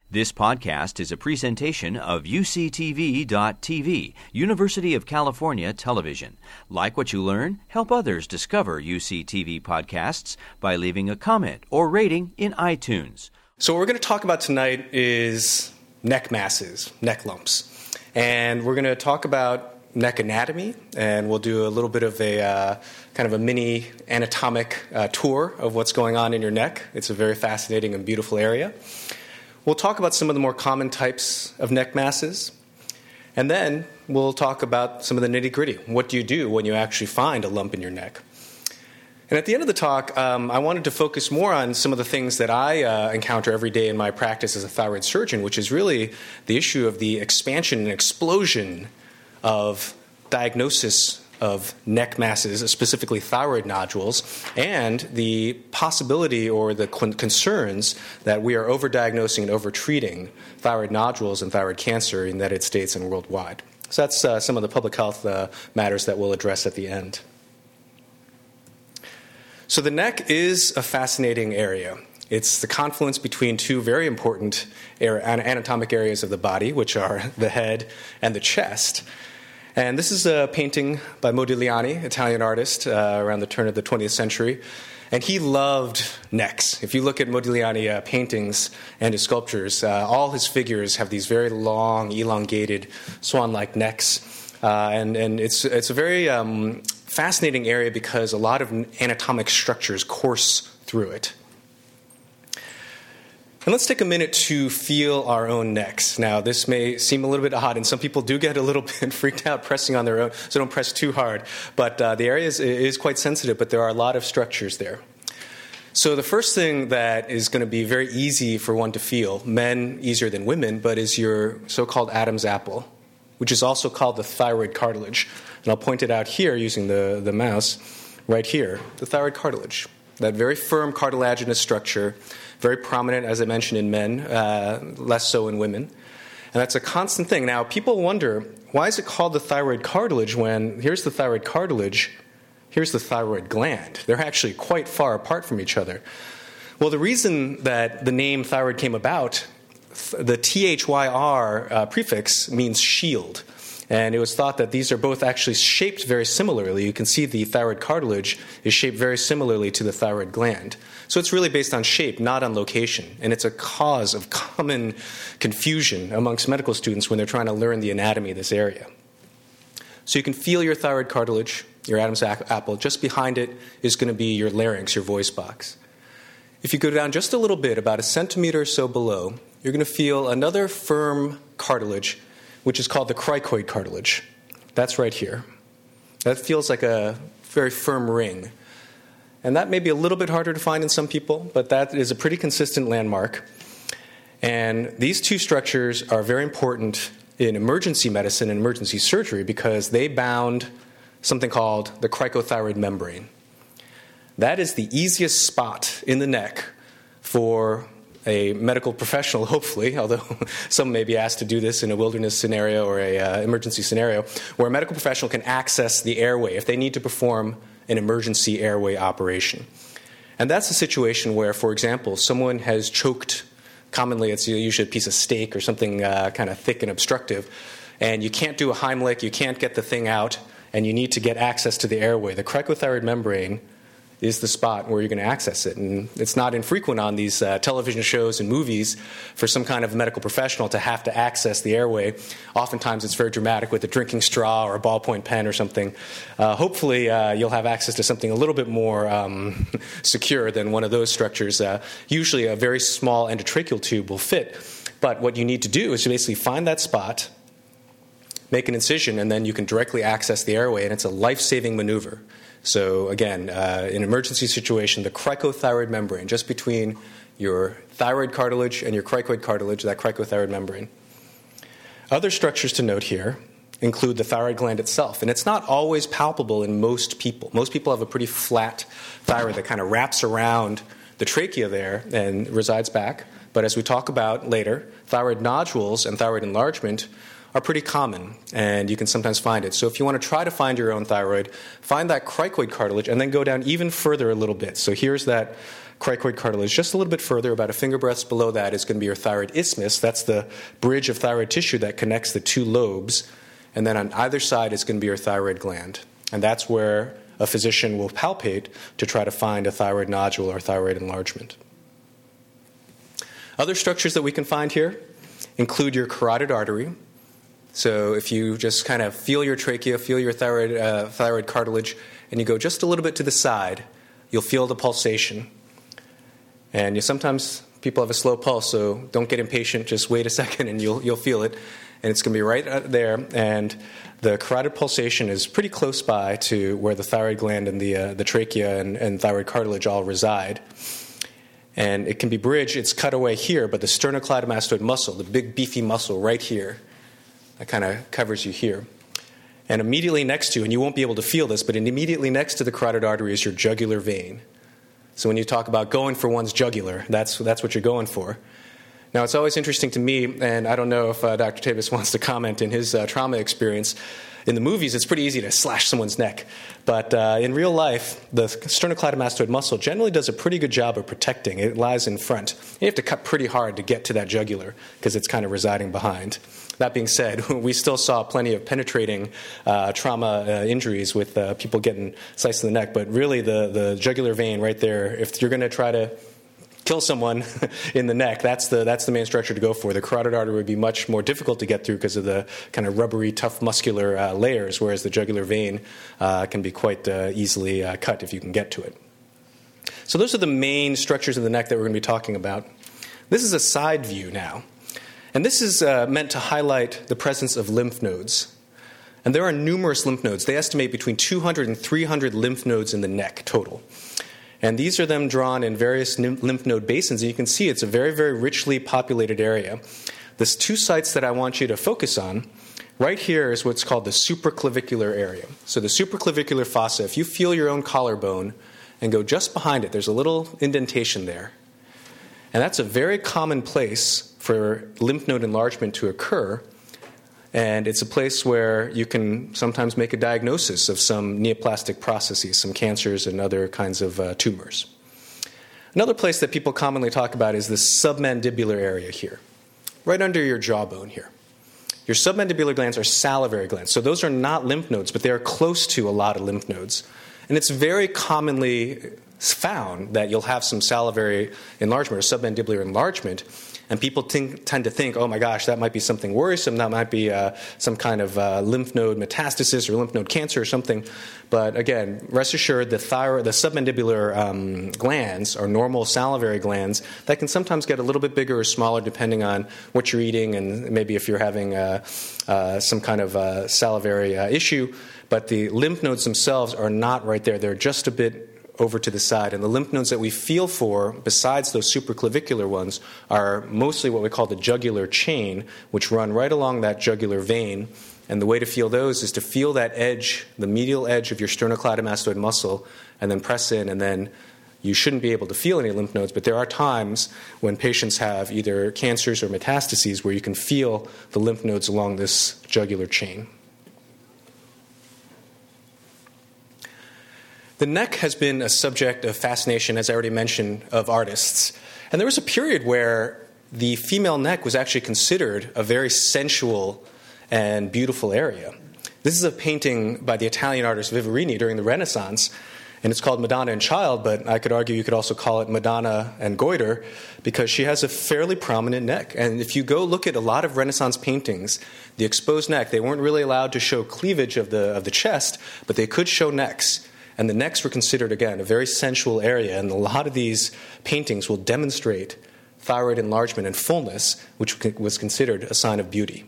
This podcast is a presentation of UCTV.tv, University of California Television. Like what you learn? Help others discover UCTV podcasts by leaving a comment or rating in iTunes. So what we're going to talk about tonight is neck masses, neck lumps. And we're going to talk about neck anatomy, and we'll do a little bit of a kind of a mini anatomic tour of what's going on in your neck. It's a very fascinating and beautiful area. We'll talk about some of the more common types of neck masses, and then we'll talk about some of the nitty-gritty. What do you do when you actually find a lump in your neck? And at the end of the talk, I wanted to focus more on some of the things that I encounter every day in my practice as a thyroid surgeon, which is really the issue of the expansion and explosion of diagnosis of neck masses, specifically thyroid nodules, and the possibility or the concerns that we are overdiagnosing and overtreating thyroid nodules and thyroid cancer in the United States and worldwide. So that's some of the public health matters that we'll address at the end. So the neck is a fascinating area. It's the confluence between two very important anatomic areas of the body, which are the head and the chest. And this is a painting by Modigliani, Italian artist, around the turn of the 20th century. And he loved necks. If you look at Modigliani paintings and his sculptures, all his figures have these very long, elongated, swan-like necks. And it's a very fascinating area because a lot of anatomic structures course through it. And let's take a minute to feel our own necks. Now, this may seem a little bit odd, and some people do get a little bit freaked out pressing on their own, so don't press too hard. But the area is quite sensitive, but there are a lot of structures there. So the first thing that is going to be very easy for one to feel, men easier than women, but is your so-called Adam's apple, which is also called the thyroid cartilage. And I'll point it out here using the mouse, right here, the thyroid cartilage. That very firm cartilaginous structure, very prominent, as I mentioned, in men, less so in women. And that's a constant thing. Now, people wonder, why is it called the thyroid cartilage when here's the thyroid cartilage, here's the thyroid gland? They're actually quite far apart from each other. Well, the reason that the name thyroid came about, the THYR prefix means shield. And it was thought that these are both actually shaped very similarly. You can see the thyroid cartilage is shaped very similarly to the thyroid gland. So it's really based on shape, not on location. And it's a cause of common confusion amongst medical students when they're trying to learn the anatomy of this area. So you can feel your thyroid cartilage, your Adam's apple. Just behind it is going to be your larynx, your voice box. If you go down just a little bit, about a centimeter or so below, you're going to feel another firm cartilage, which is called the cricoid cartilage. That's right here. That feels like a very firm ring. And that may be a little bit harder to find in some people, but that is a pretty consistent landmark. And these two structures are very important in emergency medicine and emergency surgery because they bound something called the cricothyroid membrane. That is the easiest spot in the neck for a medical professional, hopefully, although some may be asked to do this in a wilderness scenario or a emergency scenario, where a medical professional can access the airway if they need to perform an emergency airway operation. And that's a situation where, for example, someone has choked. Commonly, it's usually a piece of steak or something kind of thick and obstructive, and you can't do a Heimlich, you can't get the thing out, and you need to get access to the airway. The cricothyroid membrane is the spot where you're going to access it. And it's not infrequent on these television shows and movies for some kind of medical professional to have to access the airway. Oftentimes it's very dramatic with a drinking straw or a ballpoint pen or something. Hopefully you'll have access to something a little bit more secure than one of those structures. Usually a very small endotracheal tube will fit. But what you need to do is to basically find that spot, make an incision, and then you can directly access the airway, and it's a life-saving maneuver. So again, in an emergency situation, the cricothyroid membrane, just between your thyroid cartilage and your cricoid cartilage, that cricothyroid membrane. Other structures to note here include the thyroid gland itself, and it's not always palpable in most people. Most people have a pretty flat thyroid that kind of wraps around the trachea there and resides back. But as we talk about later, thyroid nodules and thyroid enlargement are pretty common, and you can sometimes find it. So if you want to try to find your own thyroid, find that cricoid cartilage and then go down even further a little bit. So here's that cricoid cartilage. Just a little bit further, about a finger breadth below that, is going to be your thyroid isthmus. That's the bridge of thyroid tissue that connects the two lobes. And then on either side is going to be your thyroid gland. And that's where a physician will palpate to try to find a thyroid nodule or thyroid enlargement. Other structures that we can find here include your carotid artery. So if you just kind of feel your trachea, feel your thyroid cartilage, and you go just a little bit to the side, you'll feel the pulsation. And sometimes people have a slow pulse, so don't get impatient. Just wait a second, and you'll feel it. And it's going to be right there. And the carotid pulsation is pretty close by to where the thyroid gland and the trachea and thyroid cartilage all reside. And it can be bridged. It's cut away here, but the sternocleidomastoid muscle, the big beefy muscle right here, that kind of covers you here. And immediately next to, and you won't be able to feel this, but immediately next to the carotid artery is your jugular vein. So when you talk about going for one's jugular, that's what you're going for. Now, it's always interesting to me, and I don't know if Dr. Tabus wants to comment in his trauma experience. In the movies, it's pretty easy to slash someone's neck. But in real life, the sternocleidomastoid muscle generally does a pretty good job of protecting. It lies in front. You have to cut pretty hard to get to that jugular because it's kind of residing behind. That being said, we still saw plenty of penetrating trauma injuries with people getting sliced in the neck. But really, the jugular vein right there, if you're going to try to kill someone in the neck, that's the main structure to go for. The carotid artery would be much more difficult to get through because of the kind of rubbery, tough muscular layers, whereas the jugular vein can be quite easily cut if you can get to it. So those are the main structures of the neck that we're going to be talking about. This is a side view now. And this is meant to highlight the presence of lymph nodes. And there are numerous lymph nodes. They estimate between 200 and 300 lymph nodes in the neck total. And these are them drawn in various lymph node basins. And you can see it's a very, very richly populated area. There's two sites that I want you to focus on. Right here is what's called the supraclavicular area. So the supraclavicular fossa, if you feel your own collarbone and go just behind it, there's a little indentation there. And that's a very common place for lymph node enlargement to occur. And it's a place where you can sometimes make a diagnosis of some neoplastic processes, some cancers and other kinds of tumors. Another place that people commonly talk about is the submandibular area here, right under your jawbone here. Your submandibular glands are salivary glands. So those are not lymph nodes, but they are close to a lot of lymph nodes. And it's very commonly found that you'll have some salivary enlargement or submandibular enlargement. And people tend to think, oh my gosh, that might be something worrisome. That might be some kind of lymph node metastasis or lymph node cancer or something. But again, rest assured, the submandibular glands are normal salivary glands that can sometimes get a little bit bigger or smaller depending on what you're eating and maybe if you're having some kind of salivary issue. But the lymph nodes themselves are not right there. They're just a bit over to the side. And the lymph nodes that we feel for, besides those supraclavicular ones, are mostly what we call the jugular chain, which run right along that jugular vein. And the way to feel those is to feel that edge, the medial edge of your sternocleidomastoid muscle, and then press in, and then you shouldn't be able to feel any lymph nodes, but there are times when patients have either cancers or metastases where you can feel the lymph nodes along this jugular chain. The neck has been a subject of fascination, as I already mentioned, of artists. And there was a period where the female neck was actually considered a very sensual and beautiful area. This is a painting by the Italian artist Vivarini during the Renaissance, and it's called Madonna and Child, but I could argue you could also call it Madonna and Goiter, because she has a fairly prominent neck. And if you go look at a lot of Renaissance paintings, the exposed neck, they weren't really allowed to show cleavage of the chest, but they could show necks. And the necks were considered, again, a very sensual area. And a lot of these paintings will demonstrate thyroid enlargement and fullness, which was considered a sign of beauty.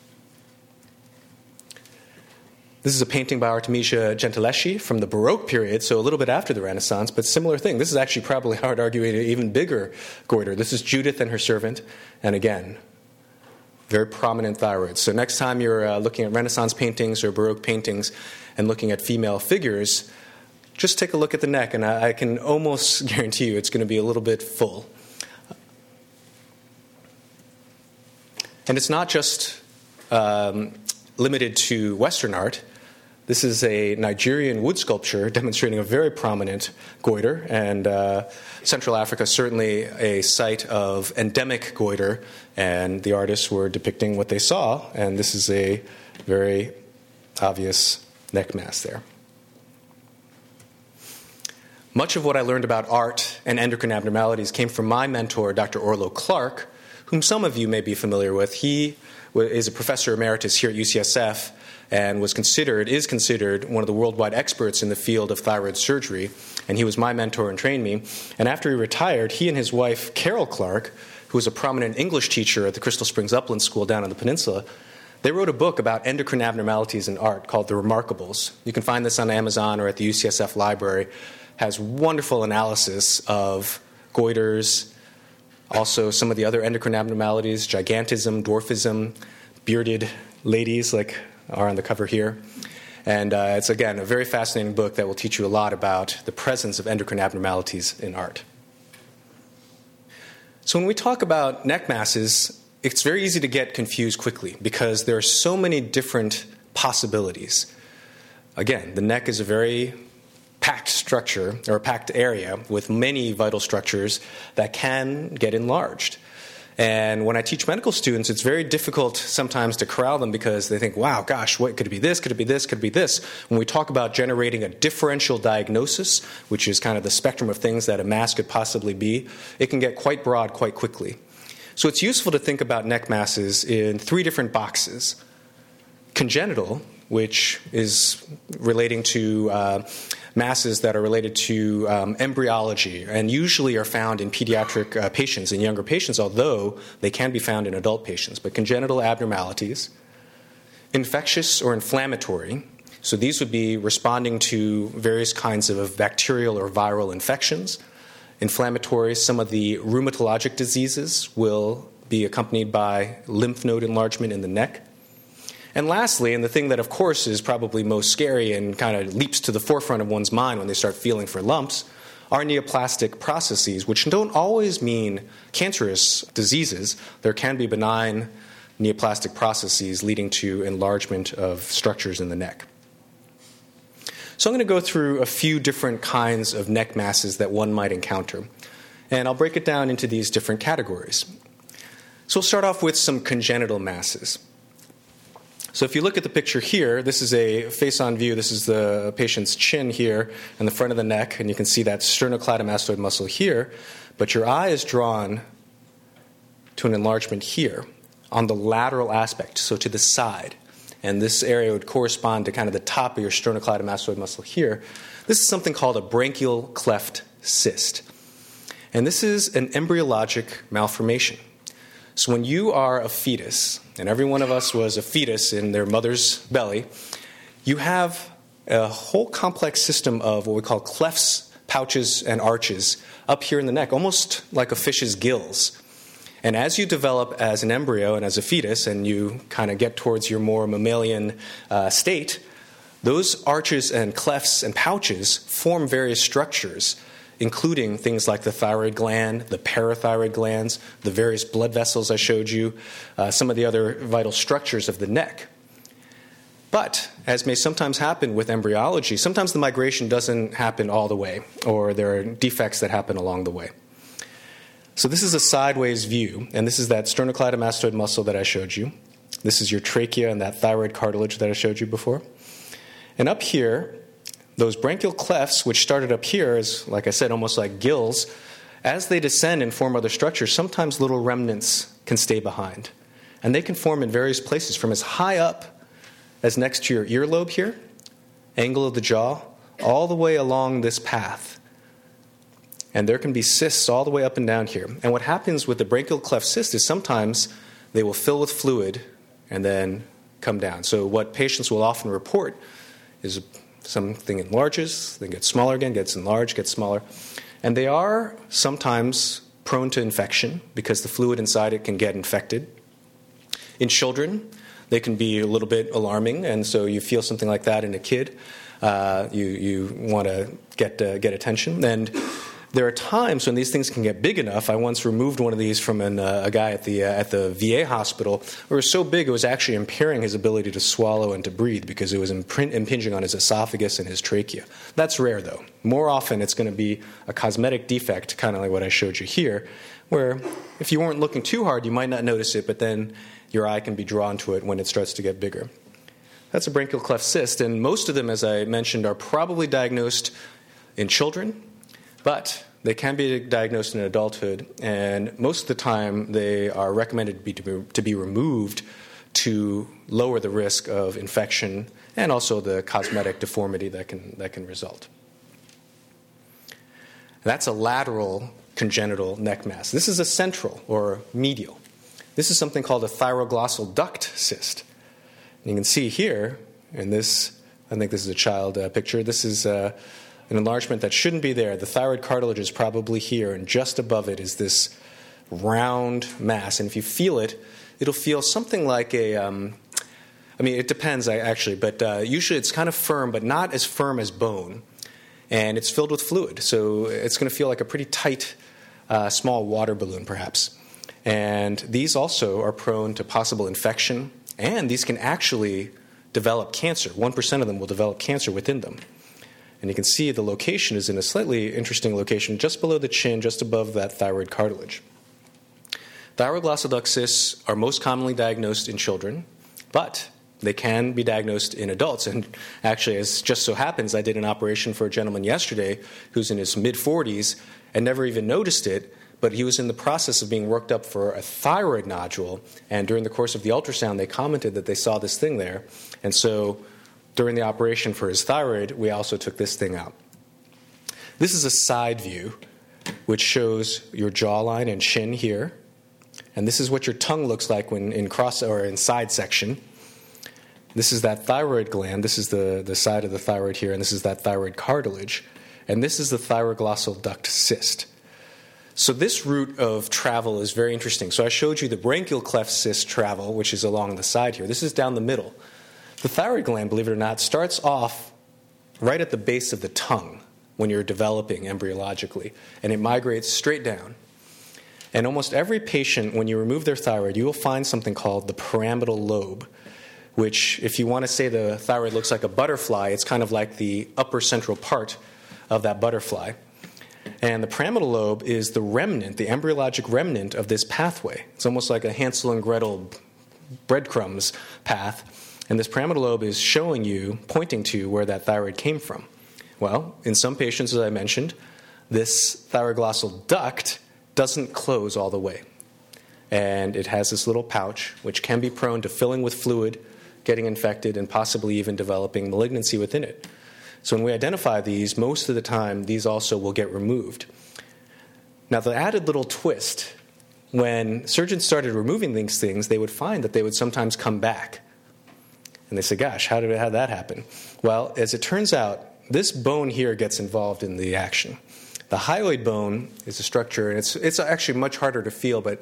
This is a painting by Artemisia Gentileschi from the Baroque period, so a little bit after the Renaissance, but similar thing. This is actually probably, I would argue, an even bigger goiter. This is Judith and her servant, and again, very prominent thyroid. So next time you're looking at Renaissance paintings or Baroque paintings and looking at female figures, just take a look at the neck, and I can almost guarantee you it's going to be a little bit full. And it's not just limited to Western art. This is a Nigerian wood sculpture demonstrating a very prominent goiter, and Central Africa certainly a site of endemic goiter, and the artists were depicting what they saw, and this is a very obvious neck mass there. Much of what I learned about art and endocrine abnormalities came from my mentor, Dr. Orlo Clark, whom some of you may be familiar with. He is a professor emeritus here at UCSF and is considered one of the worldwide experts in the field of thyroid surgery, and he was my mentor and trained me. And after he retired, he and his wife, Carol Clark, who was a prominent English teacher at the Crystal Springs Upland School down on the peninsula, they wrote a book about endocrine abnormalities in art called The Remarkables. You can find this on Amazon or at the UCSF library. Has wonderful analysis of goiters, also some of the other endocrine abnormalities, gigantism, dwarfism, bearded ladies like are on the cover here. And it's, again, a very fascinating book that will teach you a lot about the presence of endocrine abnormalities in art. So when we talk about neck masses, it's very easy to get confused quickly because there are so many different possibilities. Again, the neck is a very packed structure or a packed area with many vital structures that can get enlarged. And when I teach medical students, it's very difficult sometimes to corral them because they think, wow, gosh, what could it be this, could it be this, could it be this? When we talk about generating a differential diagnosis, which is kind of the spectrum of things that a mass could possibly be, it can get quite broad quite quickly. So it's useful to think about neck masses in three different boxes. Congenital, which is relating to masses that are related to embryology and usually are found in pediatric patients, in younger patients, although they can be found in adult patients. But congenital abnormalities, infectious or inflammatory, so these would be responding to various kinds of bacterial or viral infections. Inflammatory, some of the rheumatologic diseases will be accompanied by lymph node enlargement in the neck. And lastly, and the thing that, of course, is probably most scary and kind of leaps to the forefront of one's mind when they start feeling for lumps, are neoplastic processes, which don't always mean cancerous diseases. There can be benign neoplastic processes leading to enlargement of structures in the neck. So I'm going to go through a few different kinds of neck masses that one might encounter. And I'll break it down into these different categories. So we'll start off with some congenital masses. So if you look at the picture here, this is a face-on view. This is the patient's chin here and the front of the neck, and you can see that sternocleidomastoid muscle here. But your eye is drawn to an enlargement here on the lateral aspect, so to the side. And this area would correspond to kind of the top of your sternocleidomastoid muscle here. This is something called a branchial cleft cyst. And this is an embryologic malformation. So when you are a fetus, and every one of us was a fetus in their mother's belly, you have a whole complex system of what we call clefts, pouches, and arches up here in the neck, almost like a fish's gills. And as you develop as an embryo and as a fetus, and you kind of get towards your more mammalian state, those arches and clefts and pouches form various structures, including things like the thyroid gland, the parathyroid glands, the various blood vessels I showed you, some of the other vital structures of the neck. But, as may sometimes happen with embryology, sometimes the migration doesn't happen all the way, or there are defects that happen along the way. So this is a sideways view, and this is that sternocleidomastoid muscle that I showed you. This is your trachea and that thyroid cartilage that I showed you before. And up here, those branchial clefts, which started up here as, like I said, almost like gills, as they descend and form other structures, sometimes little remnants can stay behind. And they can form in various places, from as high up as next to your earlobe here, angle of the jaw, all the way along this path. And there can be cysts all the way up and down here. And what happens with the branchial cleft cyst is sometimes they will fill with fluid and then come down. So what patients will often report is something enlarges, then gets smaller again, gets enlarged, gets smaller. And they are sometimes prone to infection because the fluid inside it can get infected. In children, they can be a little bit alarming, and so you feel something like that in a kid. You want to get attention. And there are times when these things can get big enough. I once removed one of these from a guy at the VA hospital where it was so big it was actually impairing his ability to swallow and to breathe because it was impinging on his esophagus and his trachea. That's rare, though. More often, it's going to be a cosmetic defect, kind of like what I showed you here, where if you weren't looking too hard, you might not notice it, but then your eye can be drawn to it when it starts to get bigger. That's a branchial cleft cyst, and most of them, as I mentioned, are probably diagnosed in children, but they can be diagnosed in adulthood, and most of the time they are recommended to be removed to lower the risk of infection and also the cosmetic deformity that can result. That's a lateral congenital neck mass. This is a central or medial. This is something called a thyroglossal duct cyst. And you can see here in this, I think this is a child picture, this is an enlargement that shouldn't be there. The thyroid cartilage is probably here, and just above it is this round mass. And if you feel it, it'll feel something like it depends actually, but usually it's kind of firm, but not as firm as bone. And it's filled with fluid, so it's going to feel like a pretty tight, small water balloon perhaps. And these also are prone to possible infection, and these can actually develop cancer. 1% of them will develop cancer within them. And you can see the location is in a slightly interesting location, just below the chin, just above that thyroid cartilage. Thyroglossal duct cysts are most commonly diagnosed in children, but they can be diagnosed in adults. And actually, as just so happens, I did an operation for a gentleman yesterday who's in his mid-40s and never even noticed it, but he was in the process of being worked up for a thyroid nodule. And during the course of the ultrasound, they commented that they saw this thing there. And so during the operation for his thyroid, we also took this thing out. This is a side view, which shows your jawline and chin here. And this is what your tongue looks like when in cross or in side section. This is that thyroid gland. This is the side of the thyroid here, and this is that thyroid cartilage. And this is the thyroglossal duct cyst. So this route of travel is very interesting. So I showed you the branchial cleft cyst travel, which is along the side here. This is down the middle. The thyroid gland, believe it or not, starts off right at the base of the tongue when you're developing embryologically, and it migrates straight down. And almost every patient, when you remove their thyroid, you will find something called the pyramidal lobe, which, if you want to say the thyroid looks like a butterfly, it's kind of like the upper central part of that butterfly. And the pyramidal lobe is the remnant, the embryologic remnant of this pathway. It's almost like a Hansel and Gretel breadcrumbs path. And this pyramidal lobe is showing you, pointing to where that thyroid came from. Well, in some patients, as I mentioned, this thyroglossal duct doesn't close all the way. And it has this little pouch, which can be prone to filling with fluid, getting infected, and possibly even developing malignancy within it. So when we identify these, most of the time, these also will get removed. Now, the added little twist, when surgeons started removing these things, they would find that they would sometimes come back. And they say, gosh, how did that happen? Well, as it turns out, this bone here gets involved in the action. The hyoid bone is a structure, and it's actually much harder to feel, but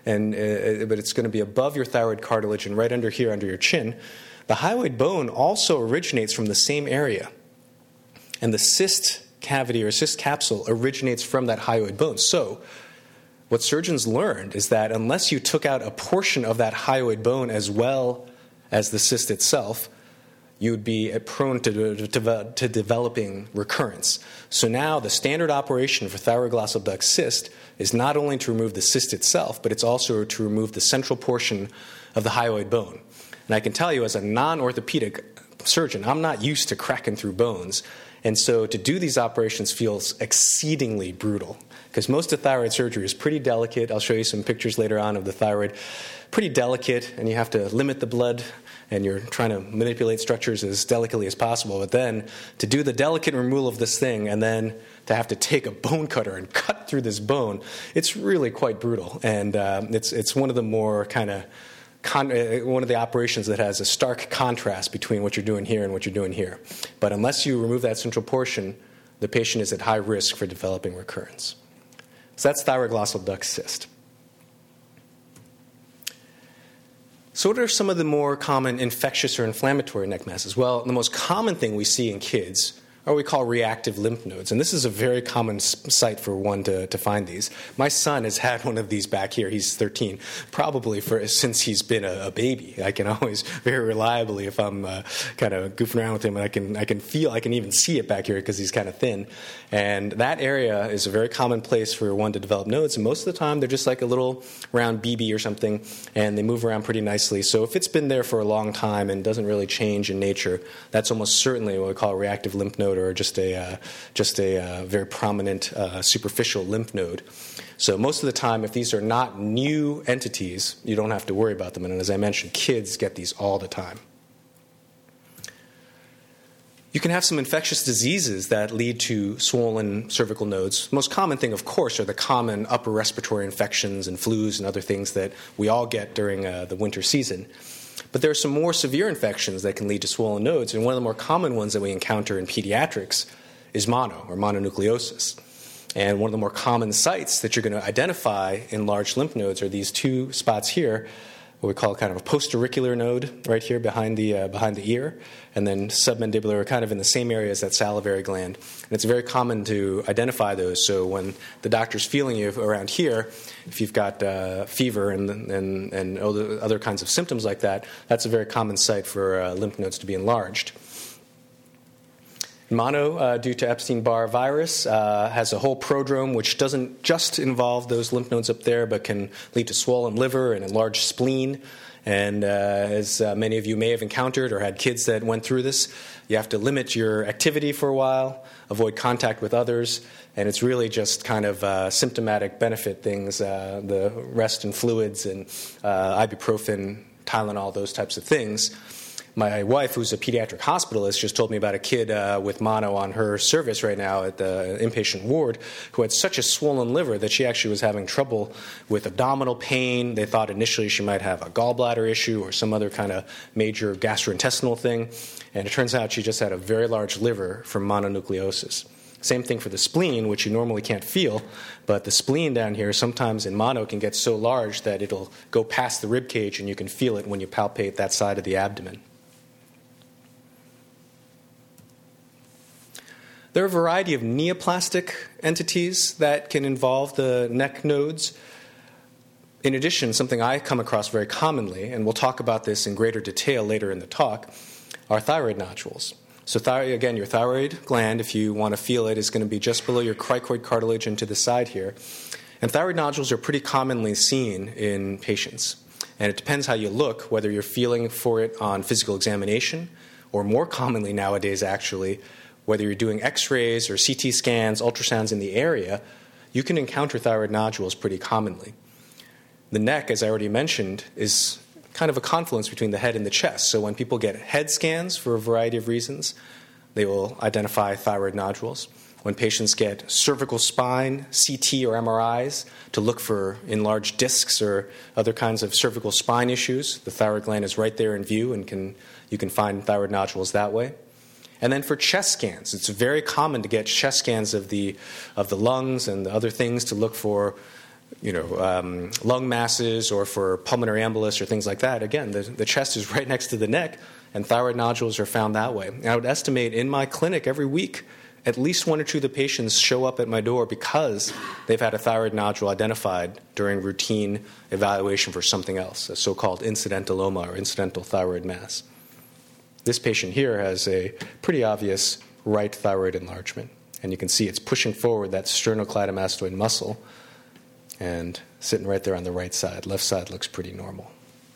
it's going to be above your thyroid cartilage and right under here, under your chin. The hyoid bone also originates from the same area. And the cyst cavity or cyst capsule originates from that hyoid bone. So what surgeons learned is that unless you took out a portion of that hyoid bone as well as the cyst itself, you would be prone to developing recurrence. So now the standard operation for thyroglossal duct cyst is not only to remove the cyst itself, but it's also to remove the central portion of the hyoid bone. And I can tell you, as a non-orthopedic surgeon, I'm not used to cracking through bones. And so to do these operations feels exceedingly brutal, because most of thyroid surgery is pretty delicate. I'll show you some pictures later on of the thyroid. Pretty delicate, and you have to limit the blood, and you're trying to manipulate structures as delicately as possible. But then to do the delicate removal of this thing and then to have to take a bone cutter and cut through this bone, it's really quite brutal. And it's one of the more kind of one of the operations that has a stark contrast between what you're doing here and what you're doing here. But unless you remove that central portion, the patient is at high risk for developing recurrence. So that's thyroglossal duct cyst. So what are some of the more common infectious or inflammatory neck masses? Well, the most common thing we see in kids are what we call reactive lymph nodes. And this is a very common site for one to find these. My son has had one of these back here. He's 13, probably since he's been a baby. I can always very reliably, if I'm kind of goofing around with him, I can even see it back here because he's kind of thin. And that area is a very common place for one to develop nodes. And most of the time, they're just like a little round BB or something, and they move around pretty nicely. So if it's been there for a long time and doesn't really change in nature, that's almost certainly what we call a reactive lymph node, or just a very prominent superficial lymph node. So most of the time, if these are not new entities, you don't have to worry about them. And as I mentioned, kids get these all the time. You can have some infectious diseases that lead to swollen cervical nodes. The most common thing, of course, are the common upper respiratory infections and flus and other things that we all get during the winter season. But there are some more severe infections that can lead to swollen nodes, and one of the more common ones that we encounter in pediatrics is mono, or mononucleosis. And one of the more common sites that you're going to identify in large lymph nodes are these two spots here, what we call kind of a postauricular node right here behind the ear, and then submandibular, kind of in the same area as that salivary gland. And it's very common to identify those. So when the doctor's feeling you around here, if you've got fever and other kinds of symptoms like that, that's a very common site for lymph nodes to be enlarged. Mono, due to Epstein-Barr virus, has a whole prodrome which doesn't just involve those lymph nodes up there, but can lead to swollen liver and enlarged spleen. And as many of you may have encountered or had kids that went through this, you have to limit your activity for a while, avoid contact with others, and it's really just kind of symptomatic benefit things, the rest in fluids and ibuprofen, Tylenol, those types of things. My wife, who's a pediatric hospitalist, just told me about a kid with mono on her service right now at the inpatient ward who had such a swollen liver that she actually was having trouble with abdominal pain. They thought initially she might have a gallbladder issue or some other kind of major gastrointestinal thing. And it turns out she just had a very large liver from mononucleosis. Same thing for the spleen, which you normally can't feel, but the spleen down here sometimes in mono can get so large that it'll go past the rib cage and you can feel it when you palpate that side of the abdomen. There are a variety of neoplastic entities that can involve the neck nodes. In addition, something I come across very commonly, and we'll talk about this in greater detail later in the talk, are thyroid nodules. So again, your thyroid gland, if you want to feel it, is going to be just below your cricoid cartilage and to the side here. And thyroid nodules are pretty commonly seen in patients. And it depends how you look, whether you're feeling for it on physical examination, or more commonly nowadays actually, whether you're doing x-rays or CT scans, ultrasounds in the area, you can encounter thyroid nodules pretty commonly. The neck, as I already mentioned, is kind of a confluence between the head and the chest. So when people get head scans for a variety of reasons, they will identify thyroid nodules. When patients get cervical spine, CT or MRIs to look for enlarged discs or other kinds of cervical spine issues, the thyroid gland is right there in view and you can find thyroid nodules that way. And then for chest scans, it's very common to get chest scans of the lungs and the other things to look for, lung masses or for pulmonary embolus or things like that. Again, the chest is right next to the neck, and thyroid nodules are found that way. And I would estimate in my clinic every week, at least one or two of the patients show up at my door because they've had a thyroid nodule identified during routine evaluation for something else, a so-called incidentaloma or incidental thyroid mass. This patient here has a pretty obvious right thyroid enlargement. And you can see it's pushing forward that sternocleidomastoid muscle and sitting right there on the right side. Left side looks pretty normal.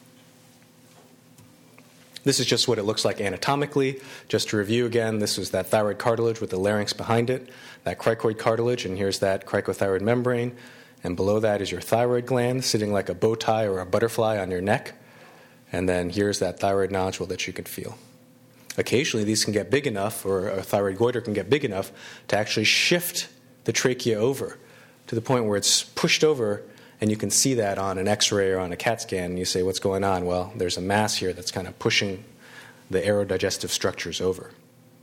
This is just what it looks like anatomically. Just to review again, this was that thyroid cartilage with the larynx behind it, that cricoid cartilage, and here's that cricothyroid membrane. And below that is your thyroid gland sitting like a bow tie or a butterfly on your neck. And then here's that thyroid nodule that you can feel. Occasionally, these can get big enough, or a thyroid goiter can get big enough to actually shift the trachea over to the point where it's pushed over, and you can see that on an X-ray or on a CAT scan, and you say, what's going on? Well, there's a mass here that's kind of pushing the aerodigestive structures over.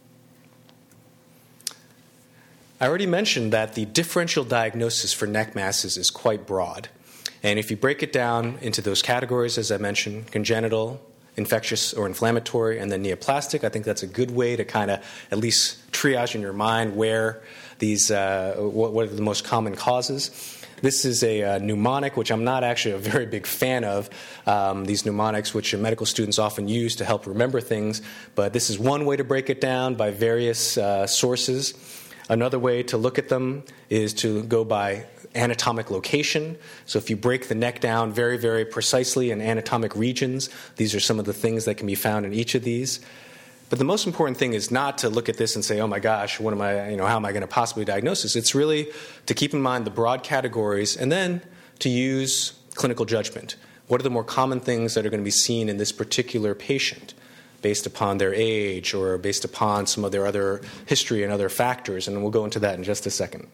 I already mentioned that the differential diagnosis for neck masses is quite broad. And if you break it down into those categories, as I mentioned, congenital, infectious or inflammatory, and then neoplastic, I think that's a good way to kind of at least triage in your mind where these, what are the most common causes. This is a mnemonic, which I'm not actually a very big fan of, these mnemonics which medical students often use to help remember things. But this is one way to break it down by various sources. Another way to look at them is to go by anatomic location. So if you break the neck down very, very precisely in anatomic regions, these are some of the things that can be found in each of these. But the most important thing is not to look at this and say, oh my gosh, what am I, how am I going to possibly diagnose this? It's really to keep in mind the broad categories and then to use clinical judgment. What are the more common things that are going to be seen in this particular patient based upon their age or based upon some of their other history and other factors? And we'll go into that in just a second.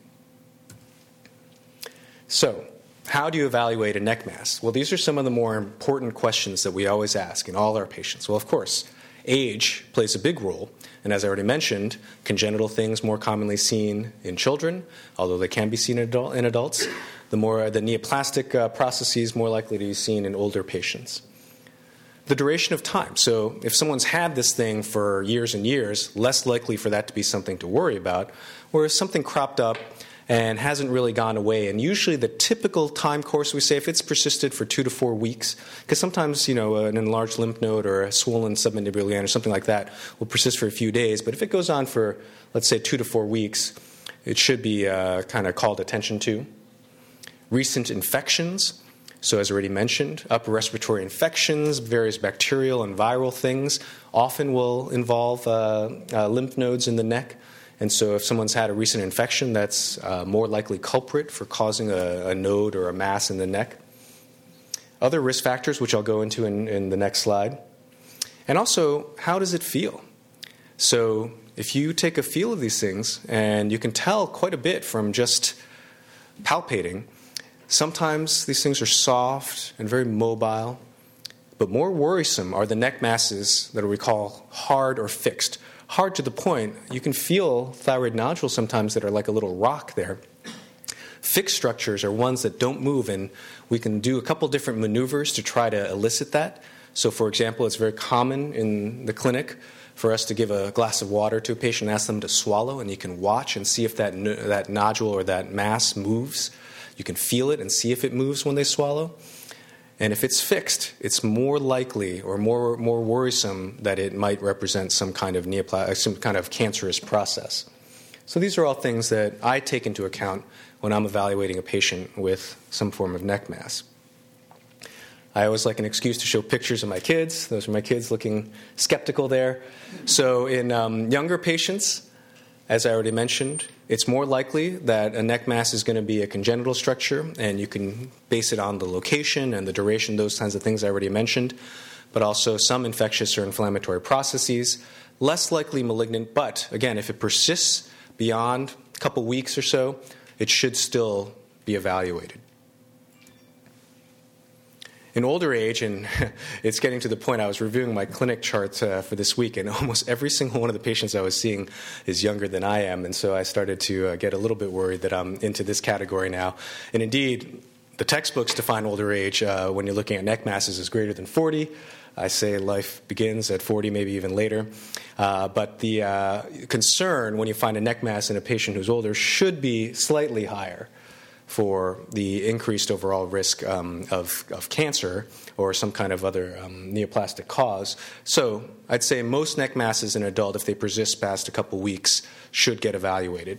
So, how do you evaluate a neck mass? Well, these are some of the more important questions that we always ask in all our patients. Well, of course, age plays a big role, and as I already mentioned, congenital things more commonly seen in children, although they can be seen in adults. The neoplastic processes more likely to be seen in older patients. The duration of time. So if someone's had this thing for years and years, less likely for that to be something to worry about, whereas something cropped up and hasn't really gone away. And usually the typical time course, we say, if it's persisted for 2 to 4 weeks, because sometimes, an enlarged lymph node or a swollen submandibular gland or something like that will persist for a few days. But if it goes on for, let's say, 2 to 4 weeks, it should be kind of called attention to. Recent infections. So as already mentioned, upper respiratory infections, various bacterial and viral things often will involve lymph nodes in the neck. And so if someone's had a recent infection, that's a more likely culprit for causing a node or a mass in the neck. Other risk factors, which I'll go into in the next slide. And also, how does it feel? So if you take a feel of these things, and you can tell quite a bit from just palpating, sometimes these things are soft and very mobile, but more worrisome are the neck masses that we call hard or fixed. Hard to the point, you can feel thyroid nodules sometimes that are like a little rock there. Fixed structures are ones that don't move, and we can do a couple different maneuvers to try to elicit that. So, for example, it's very common in the clinic for us to give a glass of water to a patient and ask them to swallow, and you can watch and see if that nodule or that mass moves. You can feel it and see if it moves when they swallow. And if it's fixed, it's more likely or more worrisome that it might represent some kind of cancerous process. So these are all things that I take into account when I'm evaluating a patient with some form of neck mass. I always like an excuse to show pictures of my kids. Those are my kids looking skeptical there. So in younger patients, as I already mentioned, it's more likely that a neck mass is going to be a congenital structure, and you can base it on the location and the duration, those kinds of things I already mentioned, but also some infectious or inflammatory processes. Less likely malignant, but again, if it persists beyond a couple weeks or so, it should still be evaluated. In older age, and it's getting to the point, I was reviewing my clinic charts for this week, and almost every single one of the patients I was seeing is younger than I am, and so I started to get a little bit worried that I'm into this category now. And indeed, the textbooks define older age when you're looking at neck masses as greater than 40. I say life begins at 40, maybe even later. But the concern when you find a neck mass in a patient who's older should be slightly higher for the increased overall risk of cancer or some kind of other neoplastic cause. So I'd say most neck masses in an adult, if they persist past a couple weeks, should get evaluated.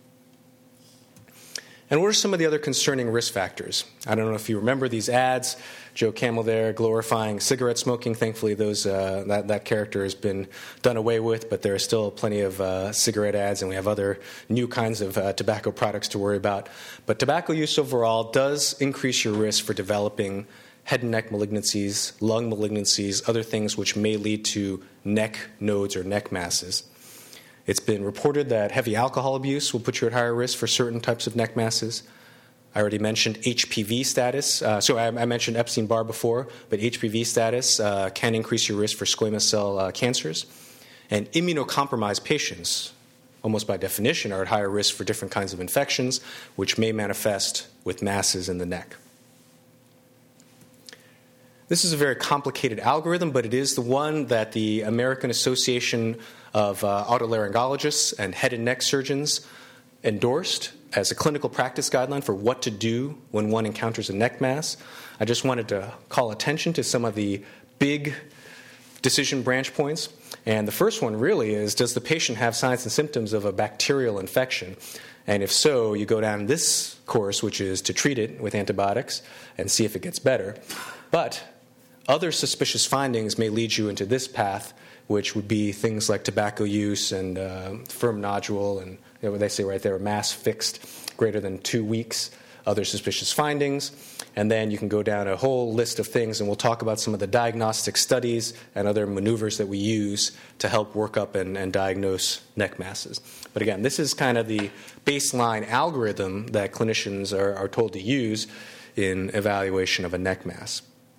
And what are some of the other concerning risk factors? I don't know if you remember these ads, Joe Camel there glorifying cigarette smoking. Thankfully, that character has been done away with, but there are still plenty of cigarette ads, and we have other new kinds of tobacco products to worry about. But tobacco use overall does increase your risk for developing head and neck malignancies, lung malignancies, other things which may lead to neck nodes or neck masses. It's been reported that heavy alcohol abuse will put you at higher risk for certain types of neck masses. I already mentioned HPV status. I mentioned Epstein-Barr before, but HPV status can increase your risk for squamous cell cancers. And immunocompromised patients, almost by definition, are at higher risk for different kinds of infections, which may manifest with masses in the neck. This is a very complicated algorithm, but it is the one that the American Association of Otolaryngologists and Head and Neck Surgeons endorsed as a clinical practice guideline for what to do when one encounters a neck mass. I just wanted to call attention to some of the big decision branch points. And the first one really is, does the patient have signs and symptoms of a bacterial infection? And if so, you go down this course, which is to treat it with antibiotics and see if it gets better. But other suspicious findings may lead you into this path, which would be things like tobacco use and firm nodule, and what they say right there, mass fixed greater than 2 weeks, other suspicious findings. And then you can go down a whole list of things, and we'll talk about some of the diagnostic studies and other maneuvers that we use to help work up and diagnose neck masses. But again, this is kind of the baseline algorithm that clinicians are told to use in evaluation of a neck mass.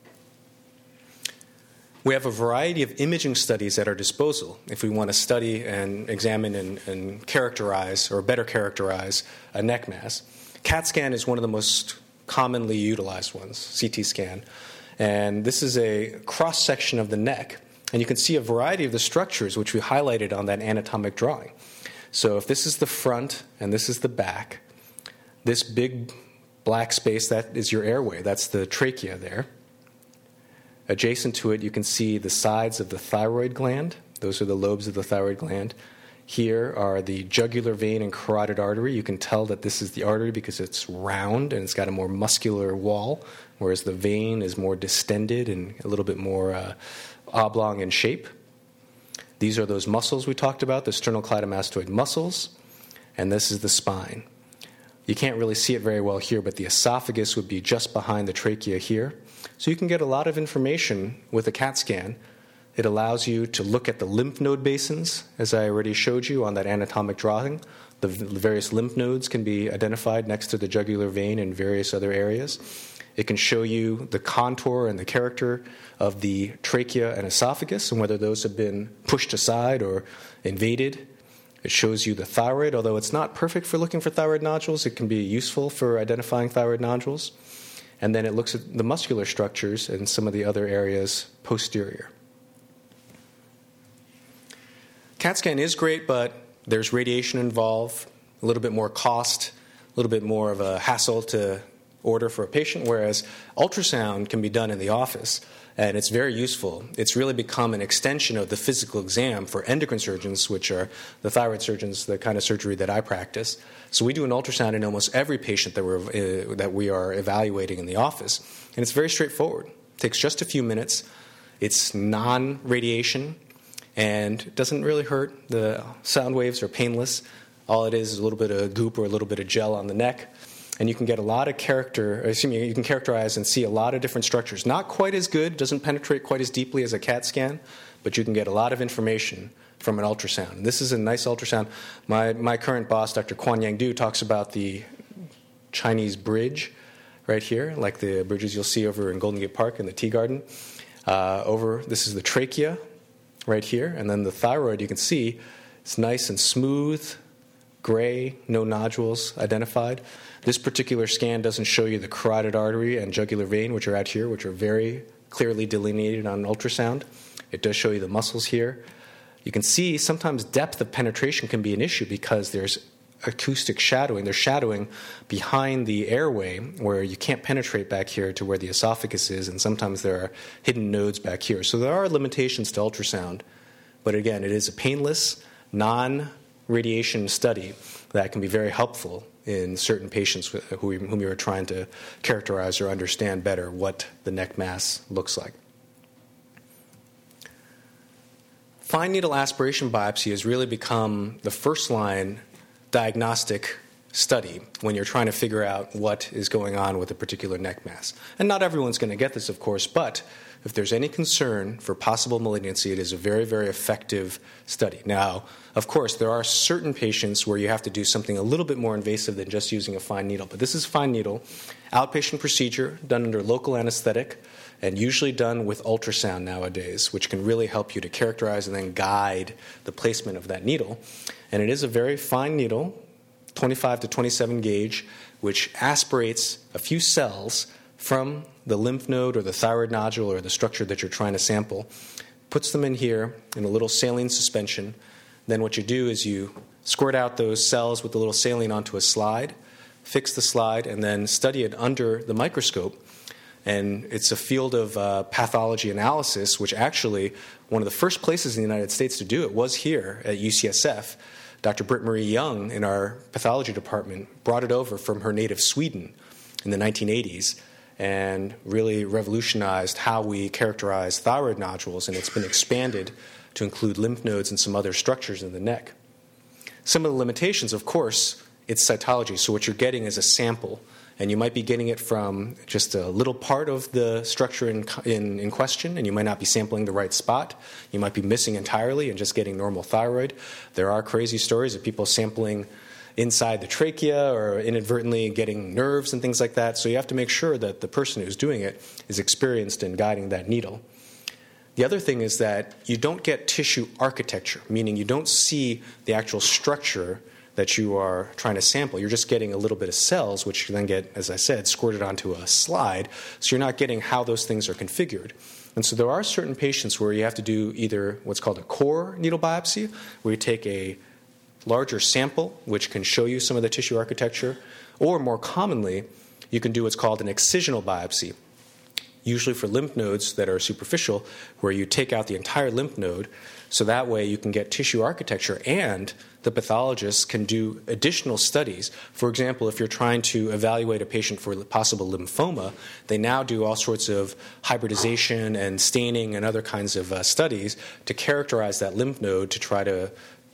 We have a variety of imaging studies at our disposal if we want to study and examine and characterize or better characterize a neck mass. CAT scan is one of the most commonly utilized ones, CT scan. And this is a cross-section of the neck. And you can see a variety of the structures which we highlighted on that anatomic drawing. So if this is the front and this is the back, this big black space, that is your airway. That's the trachea there. Adjacent to it, you can see the sides of the thyroid gland. Those are the lobes of the thyroid gland. Here are the jugular vein and carotid artery. You can tell that this is the artery because it's round and it's got a more muscular wall, whereas the vein is more distended and a little bit more oblong in shape. These are those muscles we talked about, the sternocleidomastoid muscles, and this is the spine. You can't really see it very well here, but the esophagus would be just behind the trachea here. So you can get a lot of information with a CAT scan. It allows you to look at the lymph node basins, as I already showed you on that anatomic drawing. The various lymph nodes can be identified next to the jugular vein and various other areas. It can show you the contour and the character of the trachea and esophagus and whether those have been pushed aside or invaded. It shows you the thyroid. Although it's not perfect for looking for thyroid nodules, it can be useful for identifying thyroid nodules. And then it looks at the muscular structures and some of the other areas posterior. CAT scan is great, but there's radiation involved, a little bit more cost, a little bit more of a hassle to order for a patient, whereas ultrasound can be done in the office, and it's very useful. It's really become an extension of the physical exam for endocrine surgeons, which are the thyroid surgeons, the kind of surgery that I practice. So we do an ultrasound in almost every patient that we are evaluating in the office, and it's very straightforward. It takes just a few minutes. It's non-radiation, and doesn't really hurt. The sound waves are painless. All it is a little bit of goop or a little bit of gel on the neck. And you can get a lot of you can characterize and see a lot of different structures. Not quite as good, doesn't penetrate quite as deeply as a CAT scan, but you can get a lot of information from an ultrasound. And this is a nice ultrasound. My current boss, Dr. Quan Yang Du, talks about the Chinese bridge right here, like the bridges you'll see over in Golden Gate Park in the Tea Garden. This is the trachea right here, and then the thyroid, you can see it's nice and smooth, gray, no nodules identified. This particular scan doesn't show you the carotid artery and jugular vein, which are out here, which are very clearly delineated on ultrasound. It does show you the muscles here. You can see sometimes depth of penetration can be an issue because there's acoustic shadowing. There's shadowing behind the airway where you can't penetrate back here to where the esophagus is, and sometimes there are hidden nodes back here. So there are limitations to ultrasound, but again, it is a painless, non-radiation study that can be very helpful in certain patients whom you are trying to characterize or understand better what the neck mass looks like. Fine needle aspiration biopsy has really become the first-line diagnostic study when you're trying to figure out what is going on with a particular neck mass. And not everyone's going to get this, of course, but if there's any concern for possible malignancy, it is a very, very effective study. Now, of course, there are certain patients where you have to do something a little bit more invasive than just using a fine needle. But this is a fine needle, outpatient procedure done under local anesthetic, and usually done with ultrasound nowadays, which can really help you to characterize and then guide the placement of that needle. And it is a very fine needle, 25 to 27 gauge, which aspirates a few cells from the lymph node or the thyroid nodule or the structure that you're trying to sample, puts them in here in a little saline suspension. Then what you do is you squirt out those cells with the little saline onto a slide, fix the slide, and then study it under the microscope. And it's a field of pathology analysis, which actually one of the first places in the United States to do it was here at UCSF. Dr. Britt Marie Young in our pathology department brought it over from her native Sweden in the 1980s and really revolutionized how we characterize thyroid nodules, and it's been expanded to include lymph nodes and some other structures in the neck. Some of the limitations, of course, it's cytology. So what you're getting is a sample, and you might be getting it from just a little part of the structure in question, and you might not be sampling the right spot. You might be missing entirely and just getting normal thyroid. There are crazy stories of people sampling inside the trachea or inadvertently getting nerves and things like that. So you have to make sure that the person who's doing it is experienced in guiding that needle. The other thing is that you don't get tissue architecture, meaning you don't see the actual structure that you are trying to sample. You're just getting a little bit of cells, which you then get, as I said, squirted onto a slide. So you're not getting how those things are configured. And so there are certain patients where you have to do either what's called a core needle biopsy, where you take a larger sample, which can show you some of the tissue architecture, or more commonly, you can do what's called an excisional biopsy, usually for lymph nodes that are superficial, where you take out the entire lymph node, so that way you can get tissue architecture and the pathologist can do additional studies. For example, if you're trying to evaluate a patient for possible lymphoma, they now do all sorts of hybridization and staining and other kinds of studies to characterize that lymph node to try to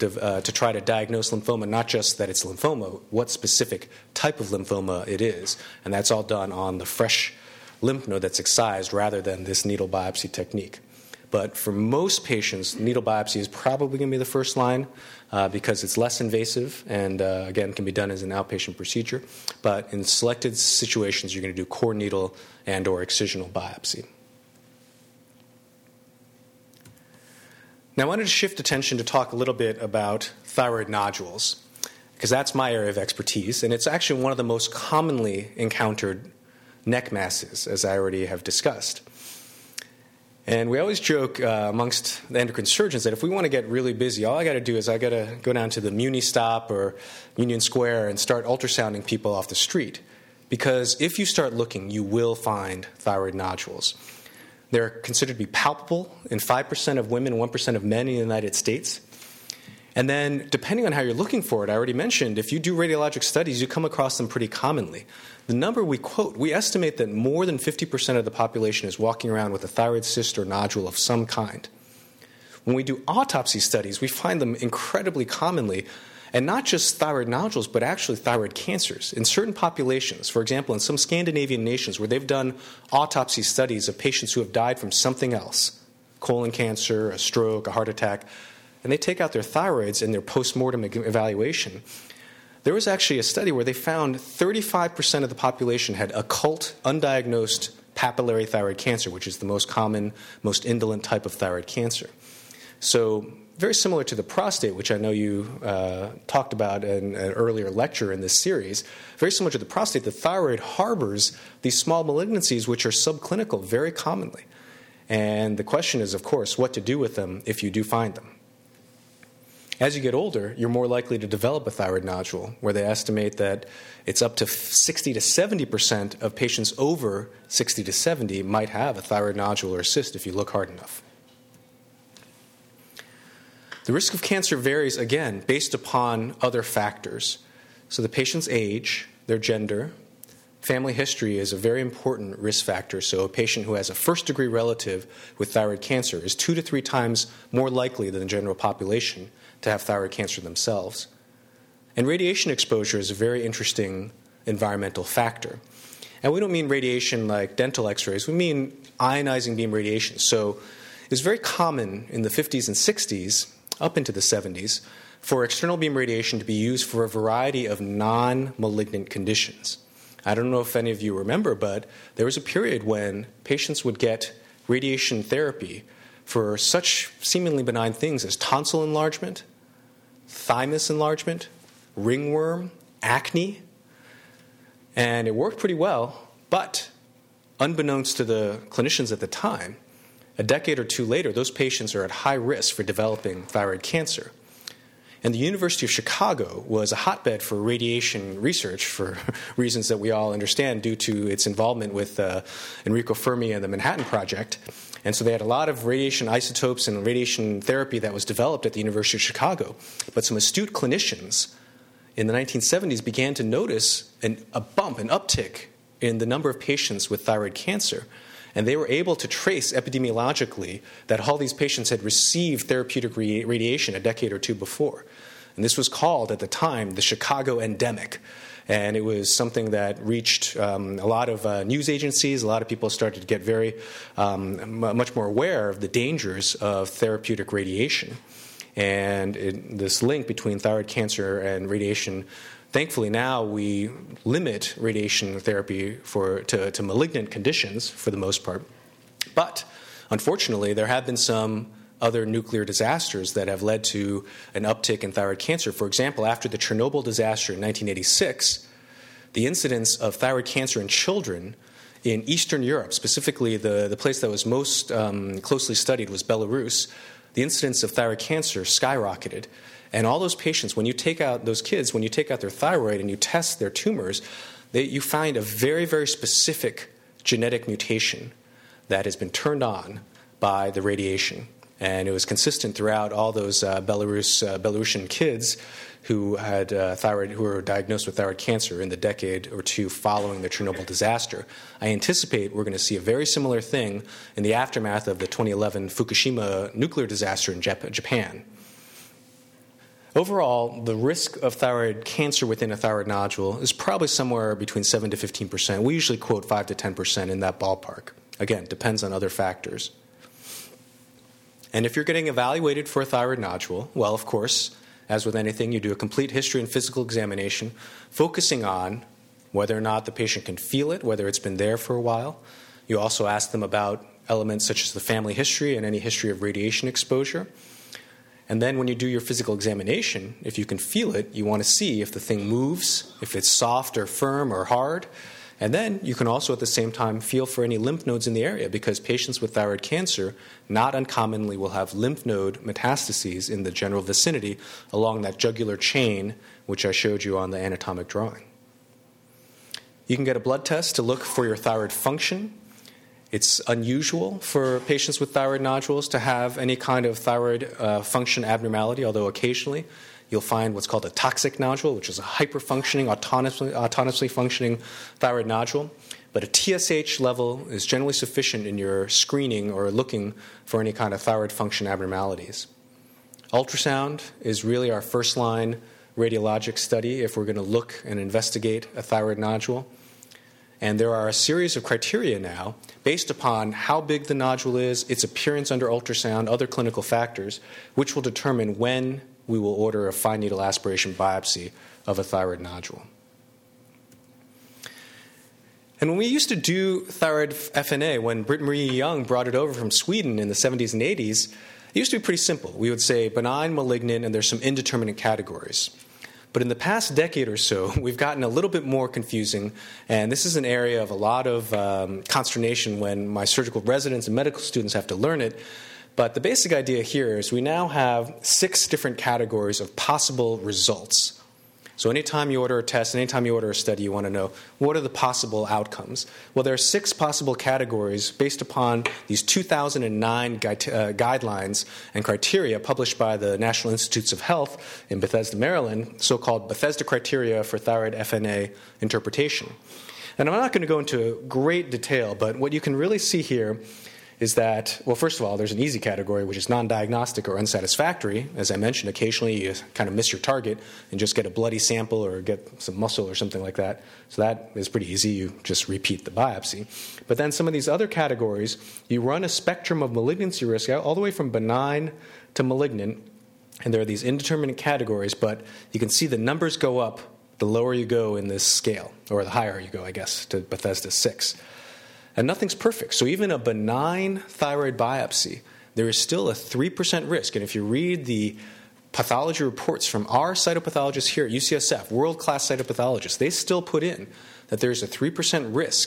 diagnose lymphoma, not just that it's lymphoma, what specific type of lymphoma it is. And that's all done on the fresh lymph node that's excised rather than this needle biopsy technique. But for most patients, needle biopsy is probably going to be the first line because it's less invasive and, again, can be done as an outpatient procedure. But in selected situations, you're going to do core needle and or excisional biopsy. Now, I wanted to shift attention to talk a little bit about thyroid nodules because that's my area of expertise, and it's actually one of the most commonly encountered neck masses, as I already have discussed. And we always joke amongst the endocrine surgeons that if we want to get really busy, all I got to do is I got to go down to the Muni Stop or Union Square and start ultrasounding people off the street. Because if you start looking, you will find thyroid nodules. They're considered to be palpable in 5% of women and 1% of men in the United States. And then, depending on how you're looking for it, I already mentioned, if you do radiologic studies, you come across them pretty commonly. The number we quote, we estimate that more than 50% of the population is walking around with a thyroid cyst or nodule of some kind. When we do autopsy studies, we find them incredibly commonly, and not just thyroid nodules, but actually thyroid cancers. In certain populations, for example, in some Scandinavian nations where they've done autopsy studies of patients who have died from something else, colon cancer, a stroke, a heart attack, and they take out their thyroids in their post-mortem evaluation, there was actually a study where they found 35% of the population had occult, undiagnosed papillary thyroid cancer, which is the most common, most indolent type of thyroid cancer. So very similar to the prostate, which I know you talked about in an earlier lecture in this series, very similar to the prostate, the thyroid harbors these small malignancies which are subclinical very commonly. And the question is, of course, what to do with them if you do find them. As you get older, you're more likely to develop a thyroid nodule, where they estimate that it's up to 60 to 70% of patients over 60 to 70 might have a thyroid nodule or a cyst if you look hard enough. The risk of cancer varies, again, based upon other factors. So the patient's age, their gender, family history is a very important risk factor. So a patient who has a first-degree relative with thyroid cancer is 2 to 3 times more likely than the general population to have thyroid cancer themselves. And radiation exposure is a very interesting environmental factor. And we don't mean radiation like dental x-rays. We mean ionizing beam radiation. So it's very common in the 50s and 60s, up into the 70s, for external beam radiation to be used for a variety of non-malignant conditions. I don't know if any of you remember, but there was a period when patients would get radiation therapy for such seemingly benign things as tonsil enlargement, thymus enlargement, ringworm, acne, and it worked pretty well, but unbeknownst to the clinicians at the time, a decade or two later, those patients are at high risk for developing thyroid cancer. And the University of Chicago was a hotbed for radiation research for reasons that we all understand due to its involvement with Enrico Fermi and the Manhattan Project. And so they had a lot of radiation isotopes and radiation therapy that was developed at the University of Chicago. But some astute clinicians in the 1970s began to notice an uptick in the number of patients with thyroid cancer. And they were able to trace epidemiologically that all these patients had received therapeutic radiation a decade or two before. And this was called, at the time, the Chicago endemic. And it was something that reached a lot of news agencies. A lot of people started to get very much more aware of the dangers of therapeutic radiation. And this link between thyroid cancer and radiation, thankfully now we limit radiation therapy to malignant conditions for the most part. But unfortunately, there have been some other nuclear disasters that have led to an uptick in thyroid cancer. For example, after the Chernobyl disaster in 1986, the incidence of thyroid cancer in children in Eastern Europe, specifically the place that was most closely studied was Belarus, the incidence of thyroid cancer skyrocketed. And all those patients, when you take out those kids, when you take out their thyroid and you test their tumors, you find a very, very specific genetic mutation that has been turned on by the radiation. And it was consistent throughout all those Belarusian kids who had who were diagnosed with thyroid cancer in the decade or two following the Chernobyl disaster. I anticipate we're going to see a very similar thing in the aftermath of the 2011 Fukushima nuclear disaster in Japan. Overall, the risk of thyroid cancer within a thyroid nodule is probably somewhere between 7 to 15%. We usually quote 5 to 10% in that ballpark. Again, depends on other factors. And if you're getting evaluated for a thyroid nodule, well, of course, as with anything, you do a complete history and physical examination, focusing on whether or not the patient can feel it, whether it's been there for a while. You also ask them about elements such as the family history and any history of radiation exposure. And then when you do your physical examination, if you can feel it, you want to see if the thing moves, if it's soft or firm or hard. And then you can also at the same time feel for any lymph nodes in the area, because patients with thyroid cancer not uncommonly will have lymph node metastases in the general vicinity along that jugular chain, which I showed you on the anatomic drawing. You can get a blood test to look for your thyroid function. It's unusual for patients with thyroid nodules to have any kind of thyroid function abnormality, although occasionally you'll find what's called a toxic nodule, which is a hyperfunctioning, autonomously functioning thyroid nodule. But a TSH level is generally sufficient in your screening or looking for any kind of thyroid function abnormalities. Ultrasound is really our first-line radiologic study if we're going to look and investigate a thyroid nodule. And there are a series of criteria now based upon how big the nodule is, its appearance under ultrasound, other clinical factors, which will determine when we will order a fine needle aspiration biopsy of a thyroid nodule. And when we used to do thyroid FNA, when Britt-Marie Young brought it over from Sweden in the 70s and 80s, it used to be pretty simple. We would say benign, malignant, and there's some indeterminate categories. But in the past decade or so, we've gotten a little bit more confusing, and this is an area of a lot of consternation when my surgical residents and medical students have to learn it. But the basic idea here is we now have 6 different categories of possible results. So anytime you order a test, anytime you order a study, you want to know, what are the possible outcomes? Well, there are 6 possible categories based upon these 2009 guidelines and criteria published by the National Institutes of Health in Bethesda, Maryland, so-called Bethesda criteria for thyroid FNA interpretation. And I'm not going to go into great detail, but what you can really see here is that, well, first of all, there's an easy category, which is non-diagnostic or unsatisfactory. As I mentioned, occasionally you kind of miss your target and just get a bloody sample or get some muscle or something like that. So that is pretty easy. You just repeat the biopsy. But then some of these other categories, you run a spectrum of malignancy risk all the way from benign to malignant, and there are these indeterminate categories, but you can see the numbers go up the lower you go in this scale, or the higher you go, I guess, to Bethesda 6. And nothing's perfect. So even a benign thyroid biopsy, there is still a 3% risk. And if you read the pathology reports from our cytopathologists here at UCSF, world-class cytopathologists, they still put in that there's a 3% risk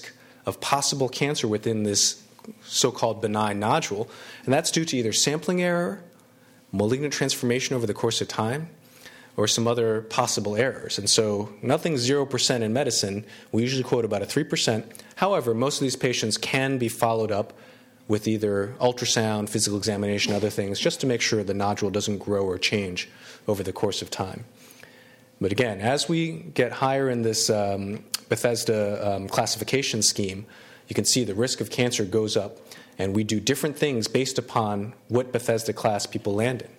of possible cancer within this so-called benign nodule, and that's due to either sampling error, malignant transformation over the course of time, or some other possible errors. And so nothing's 0% in medicine. We usually quote about a 3%. However, most of these patients can be followed up with either ultrasound, physical examination, other things, just to make sure the nodule doesn't grow or change over the course of time. But again, as we get higher in this Bethesda classification scheme, you can see the risk of cancer goes up, and we do different things based upon what Bethesda class people land in.